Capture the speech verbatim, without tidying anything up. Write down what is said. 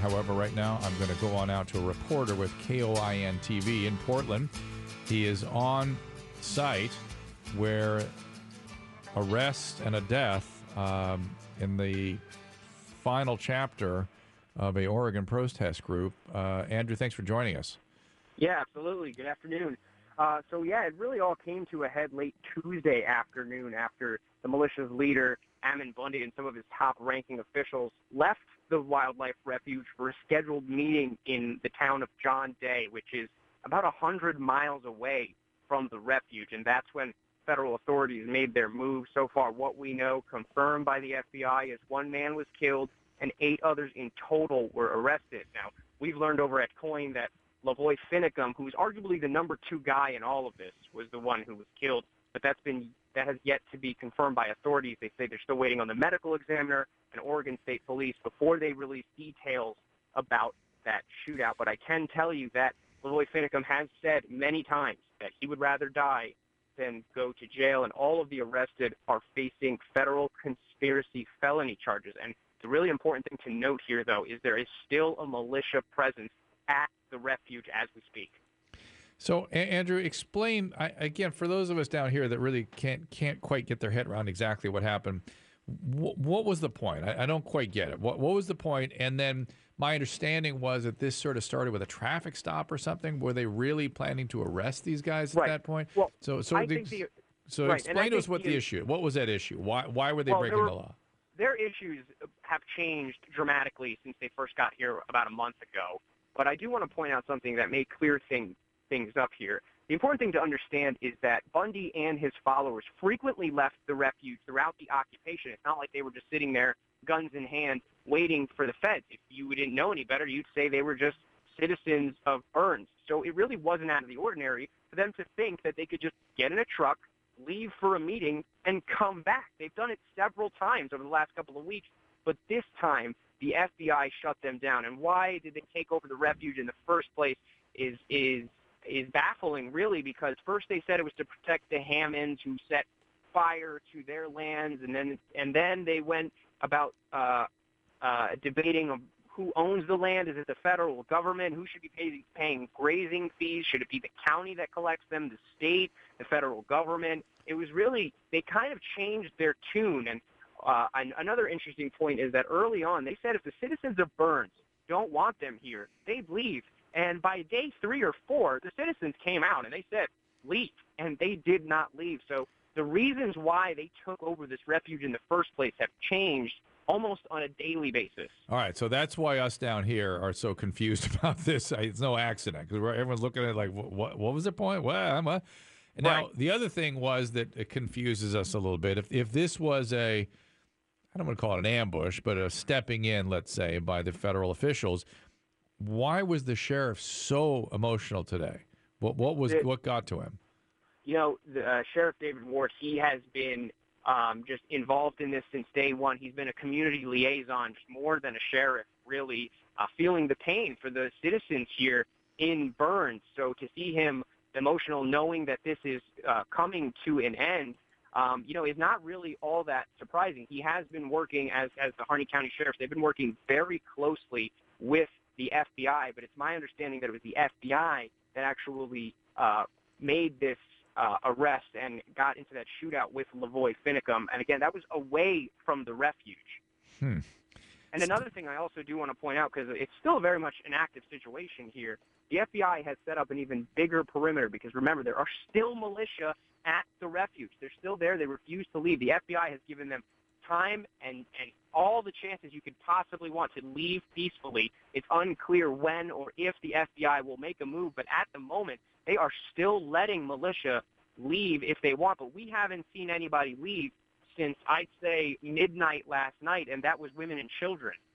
However, right now I'm going to go on out to a reporter with K O I N T V in Portland. He is on site where arrest and a death um, in the final chapter of a Oregon protest group. Uh, Andrew, thanks for joining us. Yeah, absolutely. Good afternoon. Uh, so, yeah, it really all came to a head late Tuesday afternoon after the militia's leader, Ammon Bundy, and some of his top-ranking officials left the wildlife refuge for a scheduled meeting in the town of John Day, which is about one hundred miles away from the refuge. And that's when federal authorities made their move. So far, what we know, confirmed by the F B I, is one man was killed and eight others in total were arrested. Now, we've learned over at Coin that Lavoy Finicum, who's arguably the number two guy in all of this, was the one who was killed. But that's been that has yet to be confirmed by authorities. They say they're still waiting on the medical examiner and Oregon State Police before they release details about that shootout. But I can tell you that Lavoy Finicum has said many times that he would rather die than go to jail, and all of the arrested are facing federal conspiracy felony charges. And the really important thing to note here, though, is there is still a militia presence at the refuge as we speak. So, a- Andrew, explain I, again for those of us down here that really can't can't quite get their head around exactly what happened. W- what was the point? I, I don't quite get it. What what was the point? And then my understanding was that this sort of started with a traffic stop or something. Were they really planning to arrest these guys at right. that point? Well, so so I the, think the, so right. explain to us what the, the issue. What was that issue? Why why were they well, breaking were, the law? Their issues have changed dramatically since they first got here about a month ago. But I do want to point out something that may clear thing, things up here. The important thing to understand is that Bundy and his followers frequently left the refuge throughout the occupation. It's not like they were just sitting there, guns in hand, waiting for the feds. If you didn't know any better, you'd say they were just citizens of Burns. So it really wasn't out of the ordinary for them to think that they could just get in a truck, leave for a meeting, and come back. They've done it several times over the last couple of weeks, but this time the F B I shut them down. And why did they take over the refuge in the first place is is is baffling, really, because first they said it was to protect the Hammonds who set fire to their lands, and then and then they went about uh, uh, debating who owns the land. Is it the federal government? Who should be pay, paying grazing fees? Should it be the county that collects them, the state, the federal government? It was really, they kind of changed their tune. And, uh, and another interesting point is that early on they said if the citizens of Burns don't want them here, they'd leave. And by day three or four, the citizens came out and they said, leave. And they did not leave. So the reasons why they took over this refuge in the first place have changed almost on a daily basis. All right, so that's why us down here are so confused about this. It's no accident because everyone's looking at it like, what, what was the point? Well, I'm a... And now, right. the other thing was that it confuses us a little bit. If if this was a, I don't want to call it an ambush, but a stepping in, let's say, by the federal officials, why was the sheriff so emotional today? What what was it, what got to him? You know, the, uh, Sheriff David Ward, he has been um, just involved in this since day one. He's been a community liaison, more than a sheriff, really, uh, feeling the pain for the citizens here in Burns. So to see him emotional, knowing that this is uh, coming to an end, um, you know, is not really all that surprising. He has been working as, as the Harney County Sheriff. They've been working very closely with the F B I, but it's my understanding that it was the F B I that actually uh, made this uh, arrest and got into that shootout with Lavoy Finicum. And again, that was away from the refuge. Hmm. And another thing I also do want to point out, because it's still very much an active situation here, the F B I has set up an even bigger perimeter because, remember, there are still militia at the refuge. They're still there. They refuse to leave. The F B I has given them time and, and all the chances you could possibly want to leave peacefully. It's unclear when or if the F B I will make a move, but at the moment, they are still letting militia leave if they want. But we haven't seen anybody leave since, I'd say, midnight last night, and that was women and children.